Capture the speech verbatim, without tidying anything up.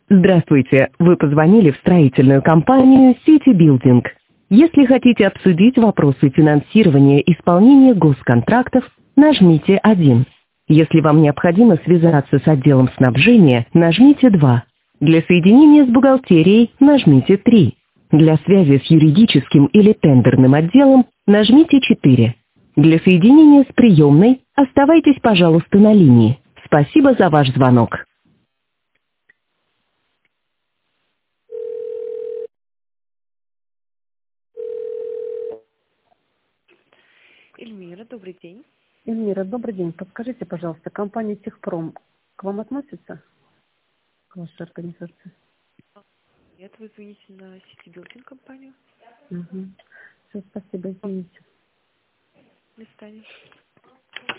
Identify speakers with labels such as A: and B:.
A: Здравствуйте, вы позвонили в строительную компанию City Building. Если хотите обсудить вопросы финансирования исполнения госконтрактов, нажмите один. Если вам необходимо связаться с отделом снабжения, нажмите два. Для соединения с бухгалтерией нажмите три. Для связи с юридическим или тендерным отделом нажмите четыре. Для соединения с приемной оставайтесь, пожалуйста, на линии. Спасибо за ваш звонок.
B: Эльмира, добрый день.
C: Эльмира, добрый день. Подскажите, пожалуйста, компания Техпром к вам относится? К вашей организации?
B: Нет, вы звоните на City Building компанию.
C: Угу. Все, спасибо, извините.
B: До свидания.